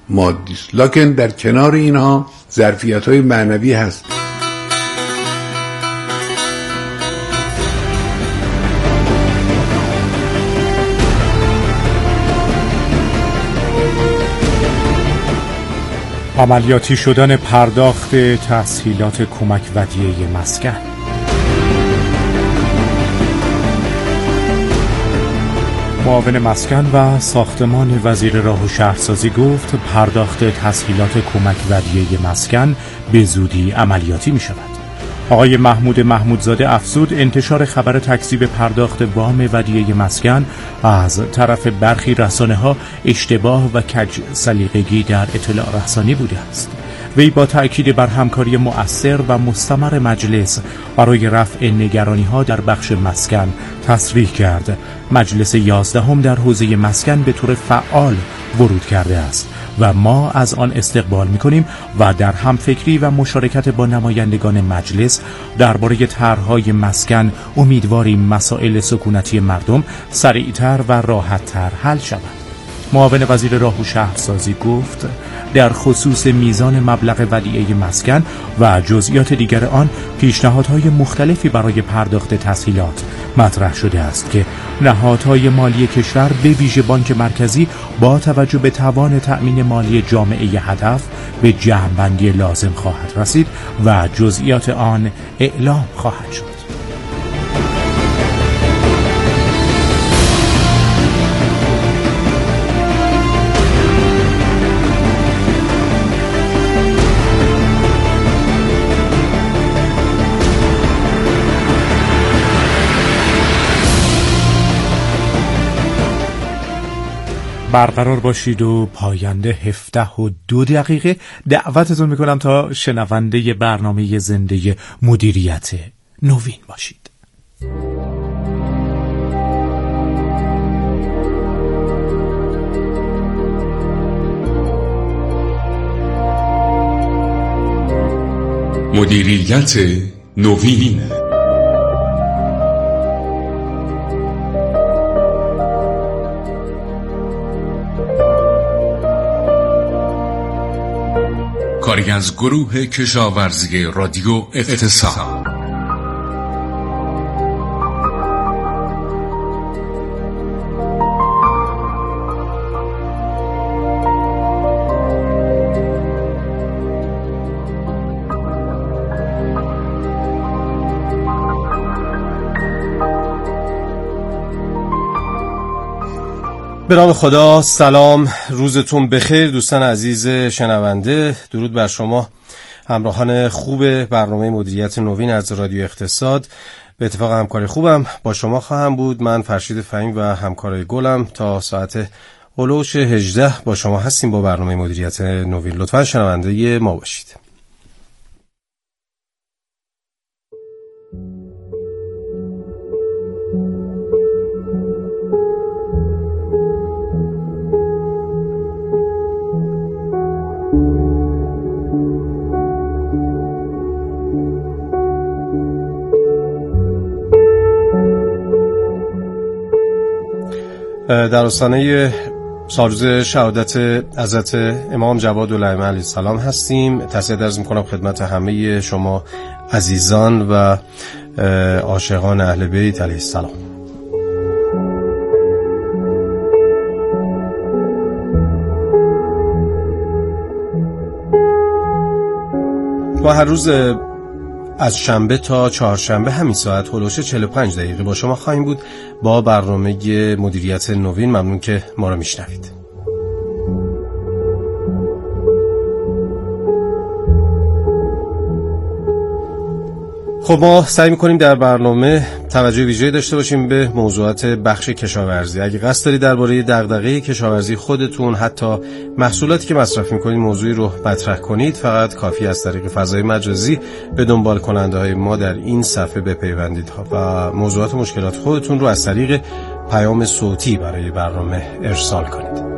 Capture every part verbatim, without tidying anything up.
مادی است، لکن در کنار اینها ظرفیت‌های معنوی هست. عملیاتی شدن پرداخت تسهیلات کمک ودیعه مسکن. معاون مسکن و ساختمان وزیر راه و شهرسازی گفت پرداخت تسهیلات کمک ودیعه مسکن به زودی عملیاتی می شود. آقای محمود محمودزاده افزود انتشار خبر تکذیب پرداخت وام ودیعه مسکن از طرف برخی رسانه‌ها اشتباه و کج سلیقگی در اطلاع رسانی بوده است. وی با تأکید بر همکاری مؤثر و مستمر مجلس برای رفع نگرانی‌ها در بخش مسکن تصریح کرد مجلس یازدهم در حوزه مسکن به طور فعال ورود کرده است و ما از آن استقبال می‌کنیم و در همفکری و مشارکت با نمایندگان مجلس درباره طرح‌های مسکن امیدواریم مسائل سکونتی مردم سریعتر و راحت‌تر حل شود. معاون وزیر راه و شهرسازی گفت در خصوص میزان مبلغ ودیعه مسکن و جزئیات دیگر آن پیشنهادهای مختلفی برای پرداخت تسهیلات مطرح شده است که نهادهای مالی کشور به ویژه بانک مرکزی با توجه به توان تأمین مالی جامعه هدف به جمع‌بندی لازم خواهد رسید و جزئیات آن اعلام خواهد شد. برقرار باشید و پاینده هفده و دو دقیقه دعوتتون میکنم تا شنونده برنامه زنده مدیریت نوین باشید. مدیریت نوین. کاری از گروه کشاورزی رادیو اقتصاد. به نام خدا، سلام، روزتون بخیر دوستان عزیز شنونده. درود بر شما همراهان خوب برنامه مدیریت نوین از رادیو اقتصاد. به اتفاق همکاری خوبم با شما خواهم بود. من فرشید فهیم و همکارای گلم تا ساعت هلوش هجده با شما هستیم با برنامه مدیریت نوین. لطفاً شنونده ما باشید. در آستانه سالروز شهادت حضرت امام جواد الائمه علیه السلام هستیم. تسلیت عرض می‌کنم خدمت همه شما عزیزان و عاشقان اهل بیت علیه السلام. ما هر روز از شنبه تا چهارشنبه همین ساعت هلوش چهل و پنج دقیقه با شما خواهیم بود با برنامه مدیریت نوین. ممنون که ما را میشنوید. خب ما سعی میکنیم در برنامه توجه ویژه‌ای داشته باشیم به موضوعات بخش کشاورزی. اگه قصد دارید درباره دغدغه کشاورزی خودتون، حتی محصولاتی که مصرف میکنید، موضوعی رو مطرح کنید، فقط کافی از طریق فضای مجازی به دنبال کننده های ما در این صفحه بپیوندید و موضوعات و مشکلات خودتون رو از طریق پیام صوتی برای برنامه ارسال کنید.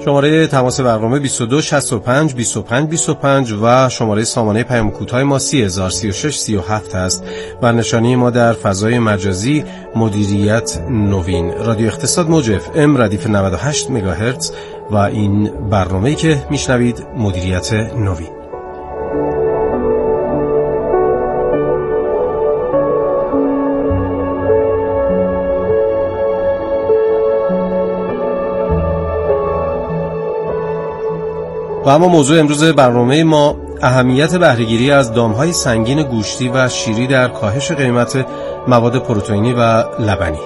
شماره تماس برنامه بیست و دو شصت و پنج بیست و پنج بیست و پنج و شماره سامانه پیام کوتاه ما سی هزار سی و شش سی و هفت است و نشانی ما در فضای مجازی مدیریت نوین. رادیو اقتصاد موج اف ام ردیف نود و هشت مگاهرتز و این برنامه‌ای که میشنوید مدیریت نوین. و اما موضوع امروز برنامه ما اهمیت بهره‌گیری از دام‌های سنگین گوشتی و شیری در کاهش قیمت مواد پروتئینی و لبنی.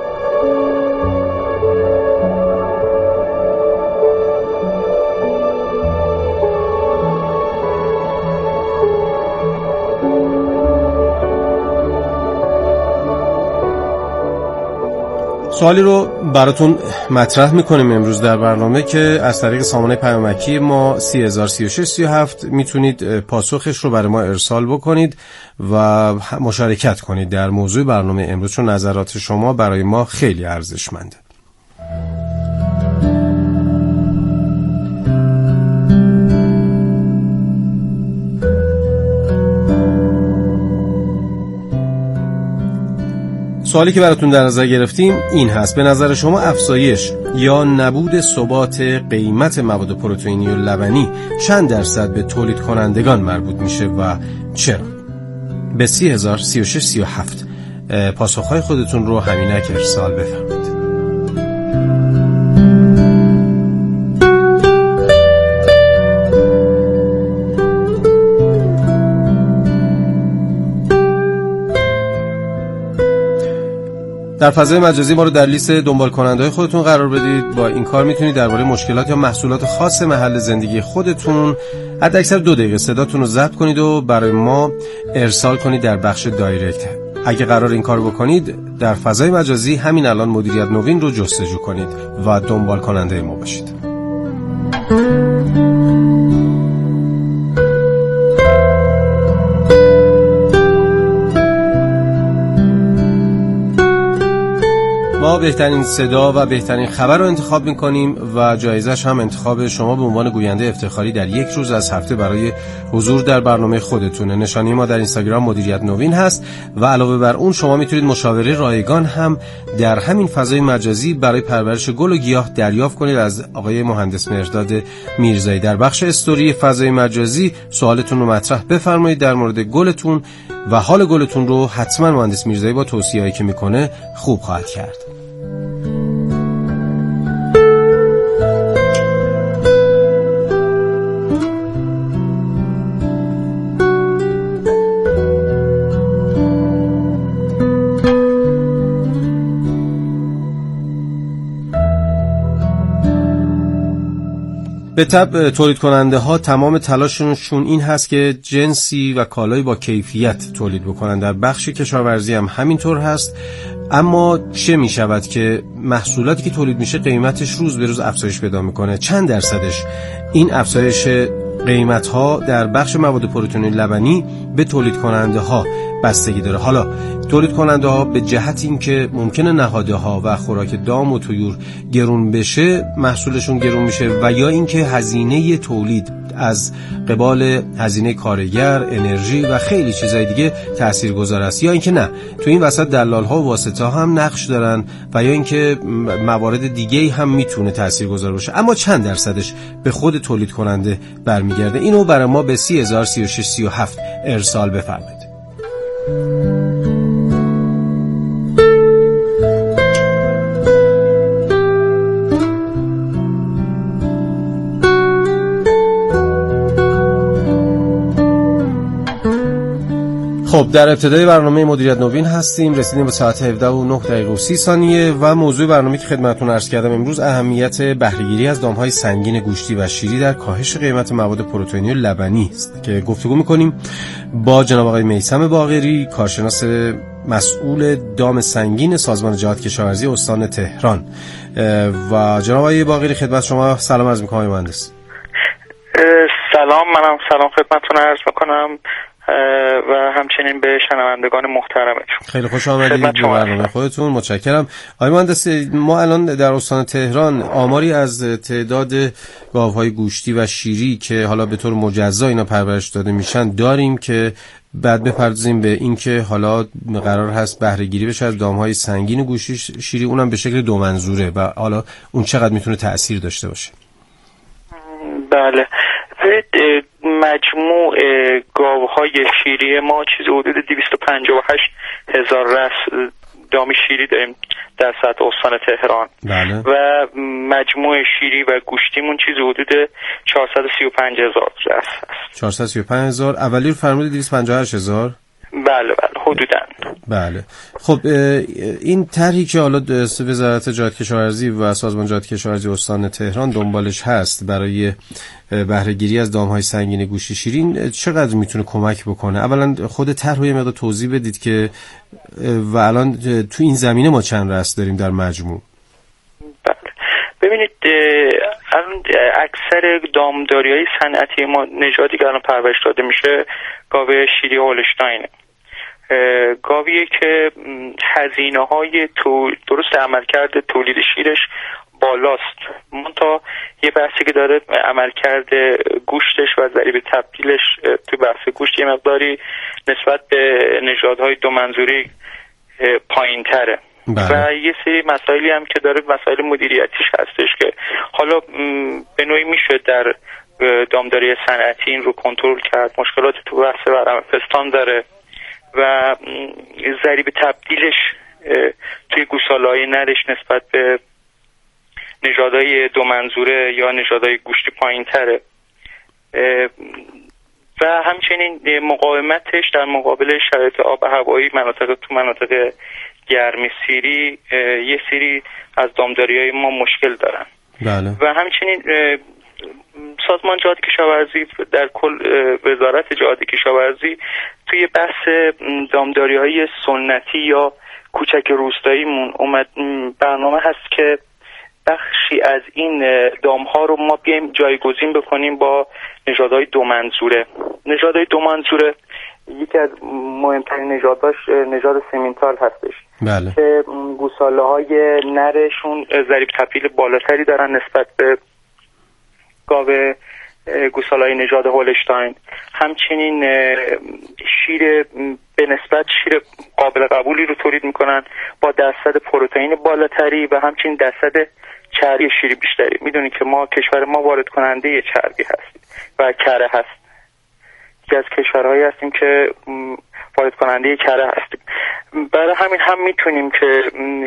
سوالی رو براتون مطرح میکنیم امروز در برنامه که از طریق سامانه پیامکی ما سی هزار سی و شش سی و هفت میتونید پاسخش رو برای ما ارسال بکنید و مشارکت کنید در موضوع برنامه امروز، چون نظرات شما برای ما خیلی ارزشمنده. سوالی که براتون در نظر گرفتیم این هست: به نظر شما افزایش یا نبود ثبات قیمت مواد پروتئینی و لبنی چند درصد به تولید کنندگان مربوط میشه و چرا؟ به سی هزار سی و شش سی و هفت پاسخهای خودتون رو همینک ارسال بفرمایید. در فضای مجازی ما رو در لیست دنبال کننده‌های خودتون قرار بدید. با این کار میتونید درباره مشکلات یا محصولات خاص محل زندگی خودتون حداکثر دو دقیقه صداتون رو ضبط کنید و برای ما ارسال کنید در بخش دایرکت. اگه قرار این کار بکنید در فضای مجازی همین الان مدیریت نوین رو جستجو کنید و دنبال کننده ما باشید. ما بهترین صدا و بهترین خبر رو انتخاب می‌کنیم و جایزش هم انتخاب شما به عنوان گوینده افتخاری در یک روز از هفته برای حضور در برنامه خودتونه. نشانی ما در اینستاگرام مدیریت نوین هست و علاوه بر اون شما میتونید مشاوره رایگان هم در همین فضای مجازی برای پرورش گل و گیاه دریافت کنید از آقای مهندس مهرداد میرزایی. در بخش استوری فضای مجازی سوالتون رو مطرح بفرمایید در مورد گلتون و حال گلتون رو حتما مهندس میرزایی با توصیه‌ای که میکنه خوب خواهد کرد. به طب تولید کننده ها تمام تلاششون این هست که جنسی و کالایی با کیفیت تولید بکنن. در بخش کشاورزی هم همینطور هست. اما چه می شود که محصولاتی که تولید میشه قیمتش روز به روز افزایش پیدا میکنه؟ چند درصدش این افزایش قیمت ها در بخش مواد پروتئینی لبنی به تولید کننده ها بستگی داره؟ حالا تولید کننده ها به جهت این که ممکنه نهاده ها و خوراک دام و طیور گرون بشه محصولشون گرون میشه، و یا اینکه هزینه تولید از قبال هزینه کارگر، انرژی و خیلی چیزای دیگه تاثیرگذار است، یا اینکه نه تو این وسط دلال ها و واسطه ها هم نقش دارن، و یا اینکه موارد دیگه هم میتونه تاثیرگذار باشه. اما چند درصدش به خود تولید کننده برمیگرده؟ اینو برای ما به سی هزار سی و شش سی و هفت ارسال بفرمایید. خب در ابتدای برنامه مدیریت نوین هستیم. رسیدیم به ساعت هفده و نه دقیقه و سی ثانیه و موضوع برنامه که خدمتتون عرض کردم امروز اهمیت بهره‌گیری از دام‌های سنگین گوشتی و شیری در کاهش قیمت مواد پروتئینی و لبنی است که گفتگو می‌کنیم با جناب آقای میثم باقری، کارشناس مسئول دام سنگین سازمان جهاد کشاورزی استان تهران. و جناب آقای باقری خدمت شما سلام عرض می‌کنم. مهندس سلام، منم سلام خدمتتون عرض می‌کنم. و همچنین به شنوندگان محترمتون. خیلی خوش آمدید به برنامه خودتون. متشکرم. آقای مهندس، ما الان در استان تهران آماری از تعداد گاوهای گوشتی و شیری که حالا به طور مجزا اینا پرورش داده میشن داریم که بعد بپردازیم به این که حالا قرار هست بهره گیری بشه از دامهای سنگین گوشتی شیری، اونم به شکل دو منظوره و حالا اون چقدر میتونه تأثیر داشته باشه؟ بله، مجموع گاوهای شیری ما چیز حدود دویست و پنجاه و هشت هزار رأس دام شیری داریم در سطح استان تهران. بله. و مجموع شیری و گوشتیمون چیز حدود چهارصد و سی و پنج هزار رأس هست. چهارصد و سی و پنج هزار. اولی رو فرمودید دویست و پنجاه و هشت هزار. بله بله حدوداً. بله. خب این طرحی که حالا وزارت جهاد کشاورزی و سازمان جهاد کشاورزی استان تهران دنبالش هست برای بهره گیری از دامهای سنگین گوشتی شیرین چقدر میتونه کمک بکنه؟ اولا خود طرح رو یه مقدار توضیح بدید که و الان تو این زمینه ما چند رأس داریم در مجموع؟ بله. ببینید الان اکثر دامداری‌های صنعتی ما نژادی که الان پرورش داده میشه گاو شیری هولشتاینه. گاویه که هزینه های تو درست عملکرد تولید شیرش بالاست، منتها یه بحثی که داره عملکرد گوشتش و ضریب تبدیلش تو بحث گوشت یه مقداری نسبت به نژادهای دو منظوری پایین تره. و یه سری مسائلی هم که داره مسائل مدیریتیش هستش که حالا به نوعی میشه در دامداری صنعتی این رو کنترل کرد. مشکلات تو بحث ورم پستان داره و ضریب تبدیلش توی گوساله‌های نرش نسبت به نژادهای دو منظوره یا نژادهای گوشتی پایین تره و همچنین مقاومتش در مقابل شرایط آب و هوایی مناطق تو مناطق گرمی سیری یه سری از دامداری‌های ما مشکل دارن. بله. و همچنین سازمان جهاد کشاورزی در کل وزارت جهاد کشاورزی توی بحث دامداری‌های سنتی یا کوچک روستاییمون اومد برنامه هست که بخشی از این دام‌ها رو ما بیایم جایگزین بکنیم با نژادهای دو منظوره. نژادهای دو منظوره یکی از مهمترین نژاداش نژاد سمینتال هستش. بله. که گوساله‌های نرشون ضریب تبدیل بالاتری دارن نسبت به گاو گوساله‌های نژاد هولشتاین. همچنین شیر به نسبت شیر قابل قبولی رو تولید میکنن با درصد پروتئین بالاتری و همچنین درصد چربی شیری بیشتری. میدونید که ما کشور ما وارد کننده چربی هستیم و کره هست. یکی از کشورهایی هستیم که وارد کننده کره هستیم. برای همین هم میتونیم که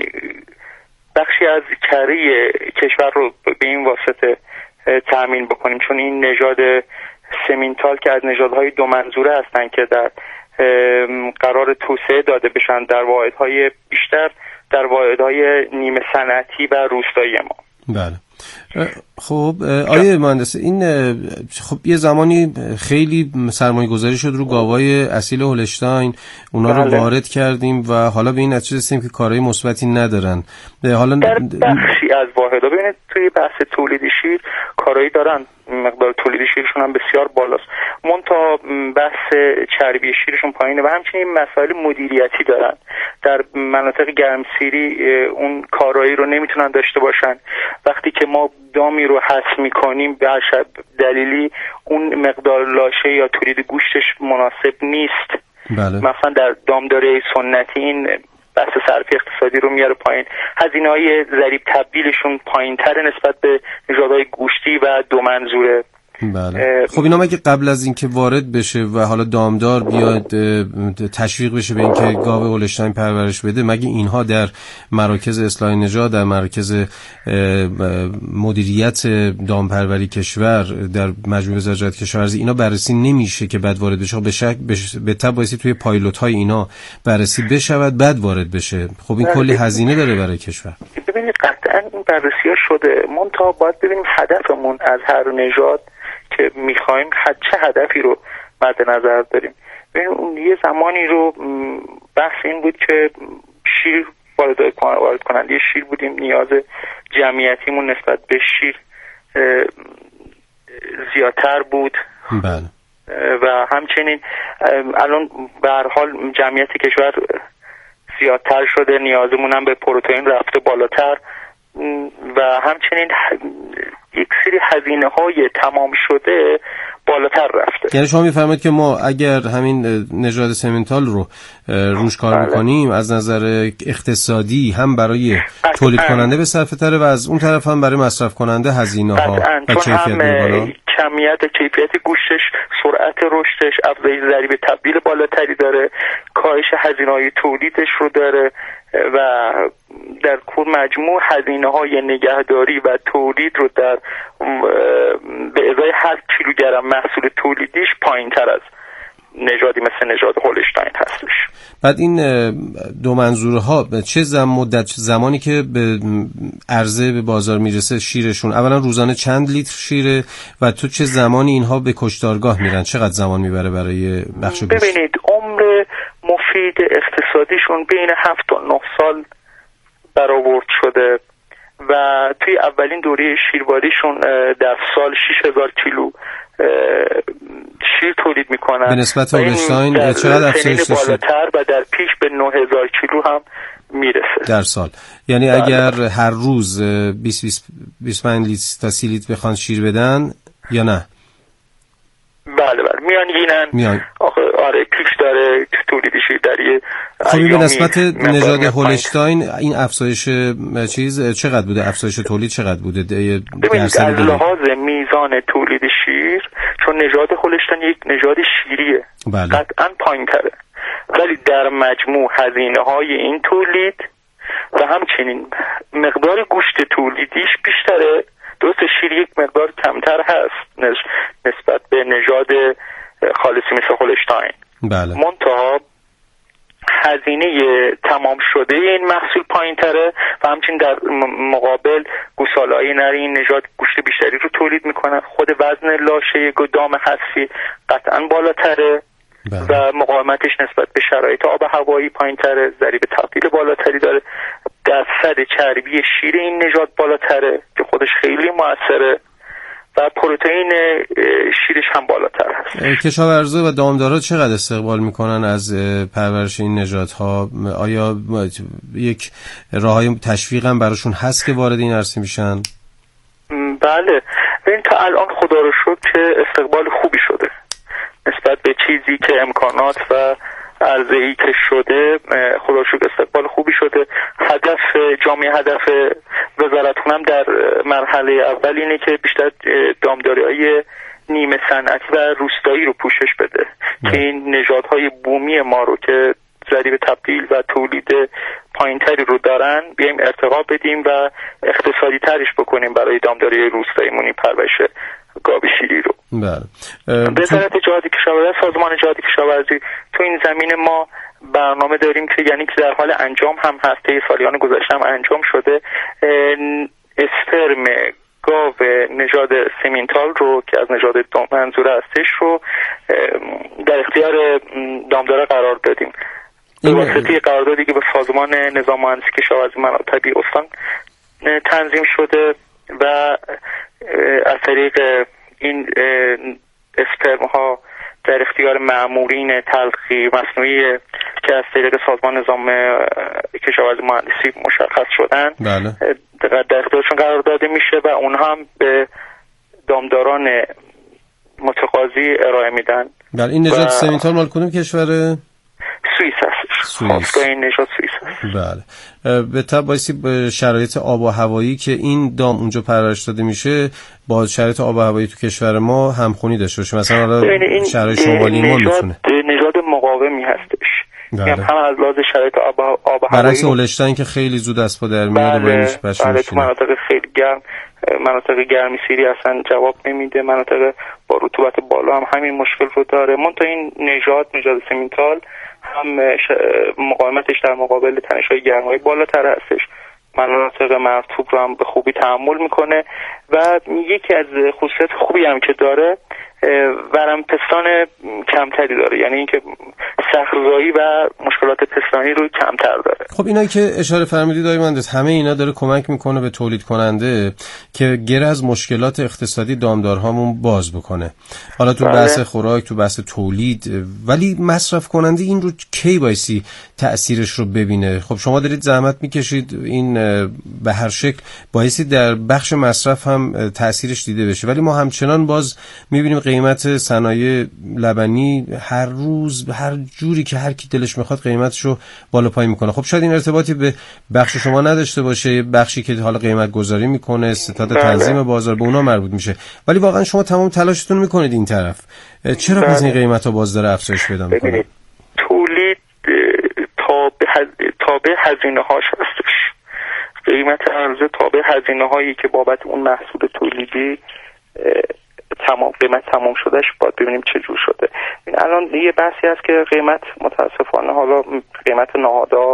بخشی از کره کشور رو به این واسطه تأمین بکنیم، چون این نژاد سمینتال که از نژادهای دو منظوره هستن که در قرار توسعه داده بشن در واحدهای بیشتر در واحدهای نیمه صنعتی و روستایی ما. بله. خب آیه مهندس، این خب یه زمانی خیلی سرمایه گذاری شد رو گاوای اصیل هولشتاین، اونا رو بله. وارد کردیم و حالا به این نتیجه رسیدیم که کارهای مثبتی ندارن. حالا در بخشی از واحدها ببینید توی بحث تولید شیر کارایی دارن، مقدار تولید شیرشون هم بسیار بالاست، منتها بحث چربی شیرشون پایینه و همچنین مسائل مدیریتی دارن. در مناطق گرمسیری اون کارایی رو نمیتونن داشته باشن. وقتی که ما دامی رو حذف میکنیم به هر دلیلی اون مقدار لاشه یا تولید گوشتش مناسب نیست. بله. مثلا در دامداری سنتی این بحث صرف اقتصادی رو میاره پایین، هزینه‌های ضریب تبدیلشون پایین‌تر نسبت به نژادهای گوشتی و دو منظوره. بله. خب اینا مگه قبل از اینکه وارد بشه و حالا دامدار بیاد تشویق بشه به اینکه گاو هولشتاین پرورش بده، مگه اینها در مراکز اصلاح نژاد، در مراکز مدیریت دامپروری کشور، در مجموعه وزارت جهاد کشاورزی اینا بررسی نمیشه که بعد وارد بشه؟ به شک به تبع بایستی توی پایلوت های اینا بررسی بشود بعد وارد بشه. خب این کلی هزینه داره برای کشور. ببینید قطعا این بررسی‌ها شده، منتها باید ببینیم هدفمون از هر نژاد که میخوایم چه هدفی رو مد نظر داریم. ببینیم اون یه زمانی رو بحث این بود که شیر وارد کننده شیر بودیم، نیاز جمعیتیمون نسبت به شیر زیادتر بود. بله. و همچنین الان به هر حال جمعیت کشور زیادتر شده، نیازمون هم به پروتئین رفته بالاتر و همچنین یک سری هزینه های تمام شده بالاتر رفته. یعنی شما میفرمایید که ما اگر همین نژاد سمنتال رو روش کار بله. بکنیم از نظر اقتصادی هم برای تولید کننده به صرفه تره و از اون طرف هم برای مصرف کننده هزینه ها و کیفیت بالا. کمیت کیفیت گوشتش، سرعت رشدش، افزایش ضریب تبدیل بالاتری داره، کاهش هزینه‌های تولیدش رو داره و در کل مجموع هزینه‌های نگهداری و تولید رو در به ازای هر کیلوگرم محصول تولیدیش پایین‌تر از نژادی مثل نژاد هولشتاین هستش. بعد این دو منظوره ها چه زم مدت زمانی که به عرضه به بازار میرسه شیرشون اولا روزانه چند لیتر شیره و تو چه زمانی اینها به کشتارگاه میرن، چقدر زمان میبره برای بخش گوشت؟ ببینید عمر مفید اقتصادیشون بین هفت تا نه سال برآورد شده و توی اولین دوره شیرباریشون در سال شش هزار کیلو شیر تولید میکنن. به نسبت هولشتاین چقدر افزایش داشته؟ بالاتر و در پیش به نه هزار کیلو هم میرسه در سال. یعنی بله. اگر هر روز بیست بیست و پنج لیتر تا سی لیتر بخوان شیر بدن یا نه؟ بله بله میان گینن میان. آخه آره پیش داره تولید شیر در یه خب به نسبت نژاد هولشتاین این افزایش چیز چقدر بوده؟ افزایش تولید چقدر بوده؟ ببینید از لحاظ میزان تولید شیر چون نژاد هولشتاین یک نژاد شیریه بله. قطعا پایین تره ولی در مجموع هزینه های این تولید و همچنین مقدار گوشت تولیدیش بیشتره. درست شیر یک مقدار کمتر هست نسبت به نژاد خالصی مثل هولشتاین بله. منتها هزینه تمام شده این محصول پایین تره و همچنین در مقابل گوساله‌های نر این نژاد گوشت بیشتری رو تولید میکنن. خود وزن لاشه گدام حذفی قطعا بالاتره بله. و مقاومتش نسبت به شرایط آب و هوایی پایین تره، ضریب تبدیل بالاتری داره، درصد چربی شیر این نژاد بالاتره که خودش خیلی موثره و پروتئین شیرش هم بالاتر هست. کشاورزا و دامدارا چقدر استقبال میکنن از پرورش این نژادها؟ آیا یک راههای تشویق هم براشون هست که وارد این عرصه میشن؟ بله ببین تا الان خدا رو شکر که استقبال خوبی شده نسبت به چیزی که امکانات و عرضه‌ای که شده. خدا رو شکر استقبال خوبی شده. هدف جامعه هدف وزارت خونم در مرحله اول اینه که بیشتر دامداری‌های نیمه صنعتی و روستایی رو پوشش بده که این نژادهای بومی ما رو که ضریب تبدیل و تولید پایینتری رو دارن بیایم ارتقا بدیم و اقتصادی ترش بکنیم برای دامداری روستاییمون این پرورش گاو شیری رو. بله. وزارت جهاد کشاورزی، سازمان جهاد کشاورزی تو این زمینه ما برنامه داریم که یعنی که در حال انجام هم هست، طی سالیان گذشته هم انجام شده. اسپرم گاو نژاد سمنتال رو که از نژاد منظور هستش رو در اختیار دامدارا قرار دادیم. به واسطه قراردادی که به سازمان نظام مهندسی کشاورزی مناطقی استان تنظیم شده و از طریق این اسپرم ها در اختیار مأمورین تلقی مصنوعی که از طریق سازمان نظام کشاورزی مهندسی مشخص شدن بله. در اختیارشون قرار داده میشه و اونها هم به دامداران متقاضی ارائه میدن. بله. این نژاد سمنتال مال کدوم کشوره؟ سوئیس هست. سوئیس. این نژاد سوئیس هست. بله. به طب بایستی به شرایط آب و هوایی که این دام اونجا پرورش داده میشه با شرایط آب و هوایی تو کشور ما همخونی داشته باشه. مثلا حالا شرایط شمالی ما میتونه نژاد مقاومی هستش. بله. هم از لحاظ شرایط آب آب و هوایی برعکس هولشتاین که خیلی زود از پا در میاد و باید بشه. بله تو مناطق خیلی گرم، مناطق گرمی سیری اصلا جواب نمیده، مناطق با رطوبت بالا هم همین مشکل رو داره. منتها این نژاد نژاد سمنتال هم مقاومتش در مقابل تنش‌های گرمای بالاتر هستش، مناطق مرطوب رو هم به خوبی تحمل میکنه و یکی از خصوصیات خوبی هم که داره ورم پستان کمتری داره، یعنی اینکه صخره‌زایی و مشکلات پستانی رو کمتر داره. خب اینایی که اشاره فرمودید آقای مهندس، همه اینا داره کمک میکنه به تولید کننده که گره از مشکلات اقتصادی دامدارهامون باز بکنه. حالا تو بحث خوراک، تو بحث تولید، ولی مصرف کننده این رو کی بایستی تأثیرش رو ببینه؟ خب شما دارید زحمت میکشید، این به هر شکل بایستی در بخش مصرف هم تأثیرش دیده بشه، ولی ما همچنان باز میبینیم قیمت صنایع لبنی هر روز هر جوری که هر کی دلش میخواد قیمتش رو بالا پایین میکنه. خب شاید این ارتباطی به بخش شما نداشته باشه، بخشی که حالا قیمت گذاری میکنه، ستاد تنظیم بازار، به اونا مربوط میشه، ولی واقعا شما تمام تلاشتون میکنید این طرف. چرا پس این قیمت ها باز داره افزایش پیدا میکنه؟ تولید تابع هزینه هاش هستش. قیمت عرضه تابع هزینه هایی که بابت اون محصول تولیدی تمام قیمت تمام شدهش باید ببینیم چه جور شده. این الان یه بحثی هست که قیمت متاسفانه حالا قیمت نهادا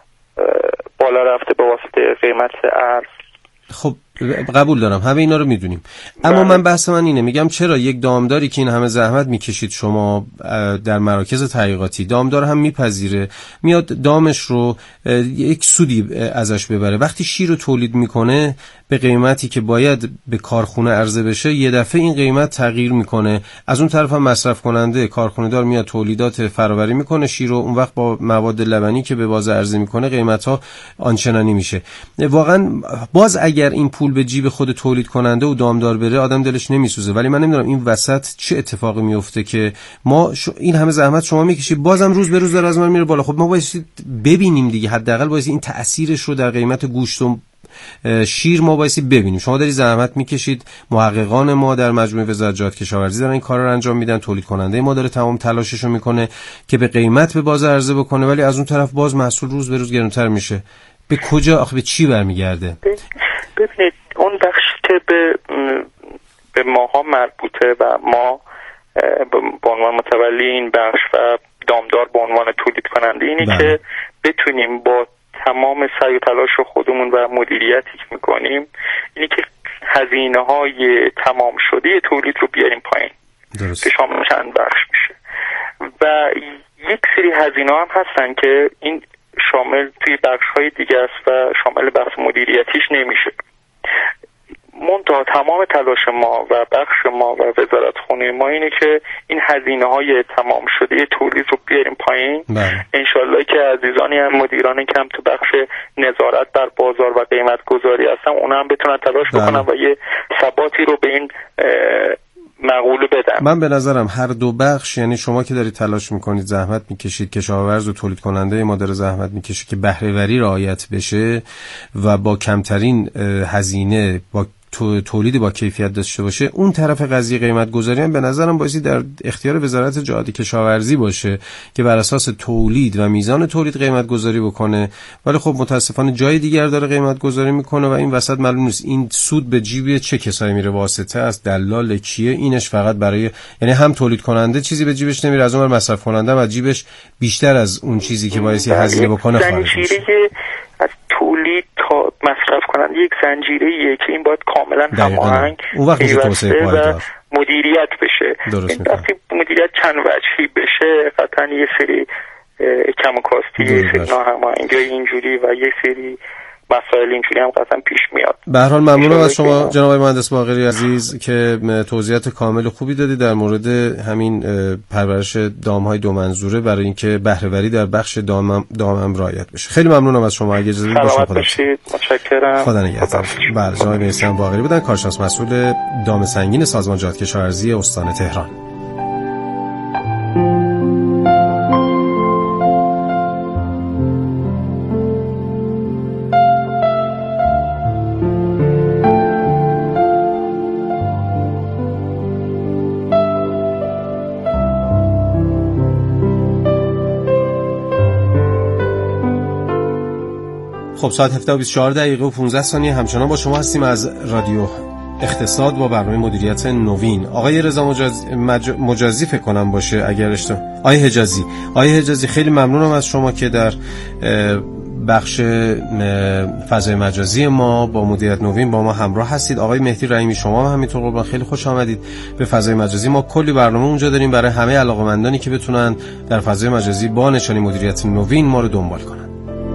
بالا رفته به واسطه قیمت ارز. خب قبول دارم، همه اینا رو میدونیم، اما من بحث من اینه، میگم چرا یک دامداری که این همه زحمت میکشید شما در مراکز تحقیقاتی، دامدار هم میپذیره، میاد دامش رو یک سودی ازش ببره، وقتی شیر رو تولید میکنه به قیمتی که باید به کارخونه عرضه بشه، یه دفعه این قیمت تغییر میکنه. از اون طرف هم مصرف کننده، کارخونه دار میاد تولیدات فرآوری میکنه شیر رو، اون وقت با مواد لبنی که به بازار عرضه میکنه قیمت ها آنچنانی میشه. واقعا باز اگر این پول به جیب خود تولید کننده و دامدار بره آدم دلش نمیسوزه، ولی من نمیدونم این وسط چه اتفاقی میفته که ما ش... این همه زحمت شما میکشید بازم روز به روز داره از ما میره بالا. خب ما باید ببینیم دیگه، حداقل باید این تأثیرش رو در قیمت گوشت و شیر ما بایستی ببینیم. شما داری زحمت میکشید، محققان ما در مجموعه وزارت جهاد کشاورزی دارن این کار رو انجام میدن، تولید کننده ما داره تمام تلاشش رو میکنه که به قیمت به بازار عرضه بکنه، ولی از اون طرف باز محصول روز به روز گرانتر میشه. به کجا آخه به چی برمیگرده؟ ببینید اون بخشی که به به ماها مربوطه و ما به عنوان متولی این بخش و دامدار به عنوان تولید کننده اینه بله. که بتونیم با تمام سعی و تلاش خودمون و مدیریتی که میکنیم اینی که هزینه های تمام شده تولید رو بیاریم پایین، که شامل چند بخش میشه و یک سری هزینه هم هستن که این شامل توی بخش های دیگه است و شامل بخش مدیریتیش نمیشه. منتها تمام تلاش ما و بخش ما و وزارت خونه ما اینه که این هزینه های تمام شده تولید رو بیاریم پایین. انشالله که عزیزانی هم مدیران کم تو بخش نظارت بر بازار و قیمت گذاری هستن اونا هم بتونن تلاش بکنن و یه ثباتی رو به این مقوله بدن. من به نظرم هر دو بخش، یعنی شما که دارید تلاش میکنید، زحمت میکشید، کشاورز و تولید کننده ما داره زحمت میکشه که بهره‌وری رعایت بشه و با کمترین هزینه با تولید با کیفیت داشته باشه. اون طرف قضیه قیمت گذاری هم به نظرم بایستی در اختیار وزارت جهاد کشاورزی باشه که بر اساس تولید و میزان تولید قیمت گذاری بکنه، ولی خب متاسفانه جای دیگر داره قیمت گذاری میکنه و این وسط معلوم نیست این سود به جیب چه کسایی میره، واسطه است، دلال کیه، اینش فقط برای، یعنی هم تولید کننده چیزی به جیبش نمیره، از اون ور مصرف کننده هم از جیبش بیشتر از اون چیزی که بایستی هزینه بکنه خارج میشه. از تولید تا مصرف کننده یک زنجیره‌ایه که این باید کاملا هماهنگ و مدیریت بشه. این وقتی مدیریت چند وجهی بشه قطعا یه سری کم و کاستی، یه سری ناهماهنگی اینجوری و یه سری مسائل اینجوری هم قطعا پیش میاد. به هر حال ممنونم از شما جناب مهندس باقری عزیز که توضیحات کامل خوبی دادید در مورد همین پرورش دام‌های دو منظوره برای اینکه بهره‌وری در بخش دام دام رعایت بشه. خیلی ممنونم از شما. اگه اجازه بدید باشم خدا متشکرم. خدا نگهدار. بله، جناب مهندس باقری بودن، کارشناس مسئول دام سنگین سازمان جهاد کشاورزی استان تهران. خب ساعت هفده و بیست و چهار دقیقه و پانزده ثانیه همچنان با شما هستیم از رادیو اقتصاد با برنامه مدیریت نوین. آقای رضا مجازی, مج... مجازی فکر کنم باشه اگر اشتباه. آقای حجازی آقای حجازی خیلی ممنونم از شما که در بخش فضای مجازی ما با مدیریت نوین با ما همراه هستید. آقای مهدی رحیمی شما هم همینطور قربان، خیلی خوش آمدید به فضای مجازی. ما کلی برنامه اونجا داریم برای همه علاقه‌مندانی که بتونن در فضای مجازی با نشانی مدیریت نوین ما رو دنبال کنن.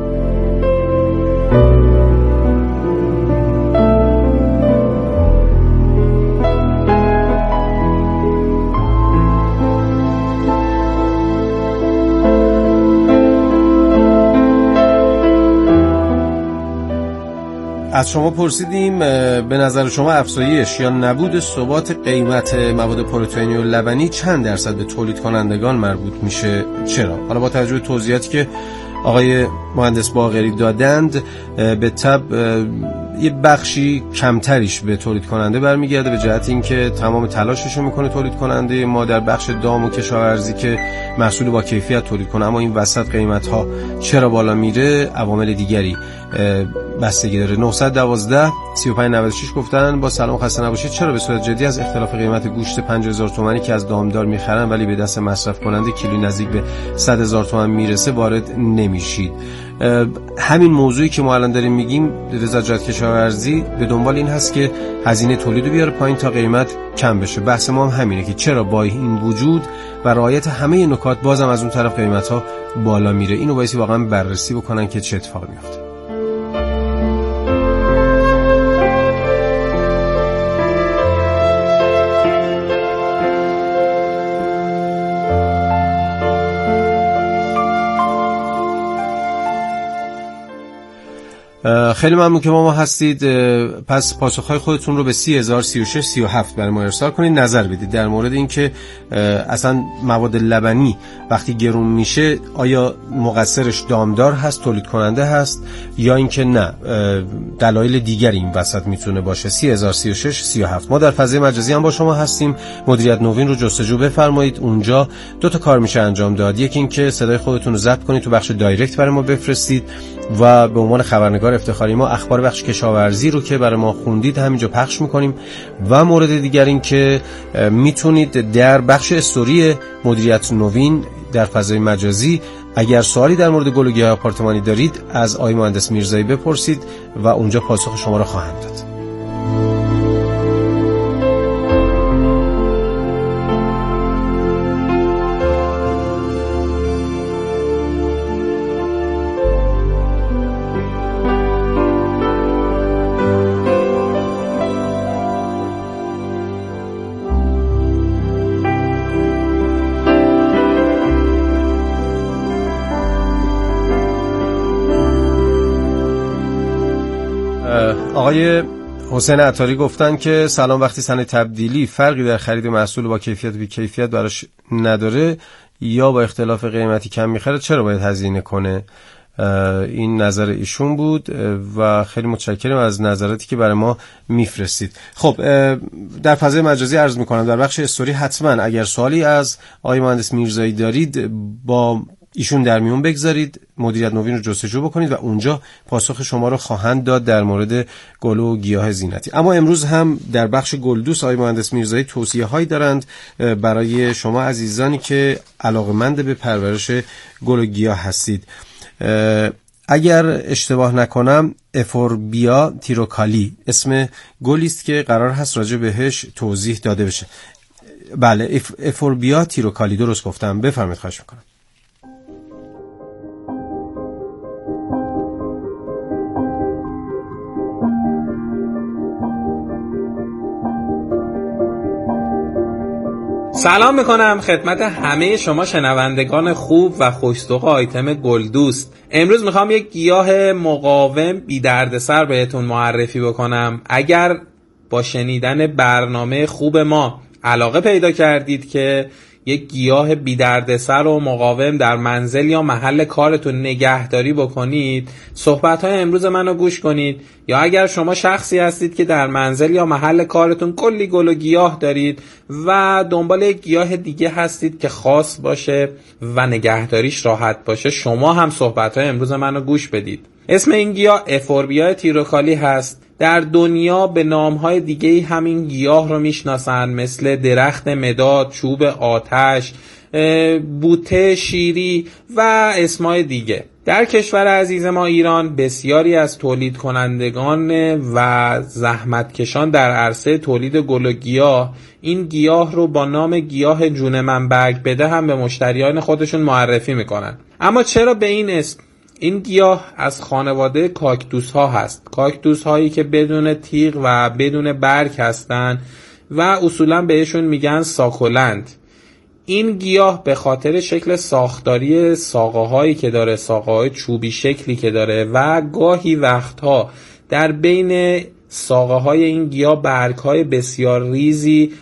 از شما پرسیدیم به نظر شما افزایش یا نبود ثبات قیمت مواد پروتئینی و لبنی چند درصد به تولید کنندگان مربوط میشه؟ چرا؟ حالا با توجه به توضیحاتی که آقای مهندس باقری دادند به طب یه بخشی کمتریش به تولید کننده برمیگرده، به جهت اینکه تمام تلاشش رو میکنه تولید کننده ما در بخش دام و کشاورزی که محصول با کیفیت تولید کنه. اما این وسط قیمت ها چرا بالا میره؟ عوامل دیگری بستگی داره. نه یک دو سه پنج نه شش گفتن با سلام خسته نباشید، چرا به صورت جدی از اختلاف قیمت گوشت پنج هزار تومانی که از دامدار میخرن ولی به دست مصرف کننده کیلویی نزدیک به صد هزار تومان میرسه وارد نمیشید؟ همین موضوعی که ما الان داریم میگیم، وزارت کشاورزی به دنبال این هست که هزینه تولید رو بیاره پایین تا قیمت کم بشه. بحث ما هم همینه که چرا با این وجود و رعایت همه نکات بازم از اون طرف قیمت ها بالا میره. اینو باید واقعا بررسی بکنن که چه اتفاقی میفته. خیلی ممنون که با ما هستید. پس پاسخهای خودتون رو به سی هزار سی و شش سی و هفت برای ما ارسال کنید، نظر بدید در مورد این که اصلا مواد لبنی وقتی گرون میشه آیا مقصرش دامدار هست، تولید کننده هست، یا اینکه نه دلایل دیگری این وسط میتونه باشه. سی هزار سی و شش سی و هفت. ما در فضای مجازی هم با شما هستیم. مدیریت نوین رو جستجو بفرمایید، اونجا دو تا کار میشه انجام داد. یکی این که صدای خودتون رو ضبط کنید تو بخش دایرکت برای ما بفرستید و به عنوان خبرنگار افتخاری ما اخبار بخش کشاورزی رو که برای ما خوندید همینجا پخش میکنیم. و مورد دیگر این که میتونید در بخش استوری مدیریت نوین در فضای مجازی اگر سوالی در مورد گل و گیاه آپارتمانی دارید از آقای مهندس میرزایی بپرسید و اونجا پاسخ شما را خواهند داد. آقای حسین عطاری گفتن که سلام، وقتی صنایع تبدیلی فرقی در خرید محصول با کیفیت و بی کیفیت براش نداره یا با اختلاف قیمتی کم میخره، چرا باید هزینه کنه؟ این نظر ایشون بود و خیلی متشکرم از نظراتی که برای ما میفرستید. خب در فضای مجازی عرض میکنم در بخش استوری حتما اگر سوالی از آقای مهندس میرزایی دارید با ایشون در میون بگذارید، مدیریت نوین رو جستجو بکنید و اونجا پاسخ شما رو خواهند داد در مورد گل و گیاه زینتی. اما امروز هم در بخش گلدوست آقای مهندس میرزایی توصیه هایی دارند برای شما عزیزانی که علاقه‌مند به پرورش گل و گیاه هستید. اگر اشتباه نکنم افوربیا تیروکالی اسم گلی است که قرار هست راجع بهش توضیح داده بشه. بله، افوربیا تیروکالی درست گفتم. بفرمایید، خواهش میکنم. سلام میکنم خدمت همه شما شنوندگان خوب و خوش‌ذوق آیتم گلدوست. امروز میخوام یک گیاه مقاوم بی دردسر بهتون معرفی بکنم. اگر با شنیدن برنامه خوب ما علاقه پیدا کردید که یک گیاه بی دردسر و مقاوم در منزل یا محل کارتون نگهداری بکنید، صحبت‌های امروز منو گوش کنید. یا اگر شما شخصی هستید که در منزل یا محل کارتون کلی گل و گیاه دارید و دنبال یک گیاه دیگه هستید که خاص باشه و نگهداریش راحت باشه، شما هم صحبت‌های امروز منو گوش بدید. اسم این گیاه افوربیا تیروکالی هست. در دنیا به نام‌های دیگه‌ای همین گیاه رو میشناسن، مثل درخت مداد، چوب آتش، بوته شیری و اسمای دیگه. در کشور عزیز ما ایران بسیاری از تولید کنندگان و زحمتکشان در عرصه تولید گل و گیاه این گیاه رو با نام گیاه جون من برگ بده هم به مشتریان خودشون معرفی میکنن. اما چرا به این اسم؟ این گیاه از خانواده کاکتوس ها هست، کاکتوس هایی که بدون تیغ و بدون برگ هستن و اصولا بهشون میگن ساکولند. این گیاه به خاطر شکل ساختاری ساقه هایی که داره، ساقه های چوبی شکلی که داره و گاهی وقتها در بین ساقه های این گیاه برگ های بسیار ریزی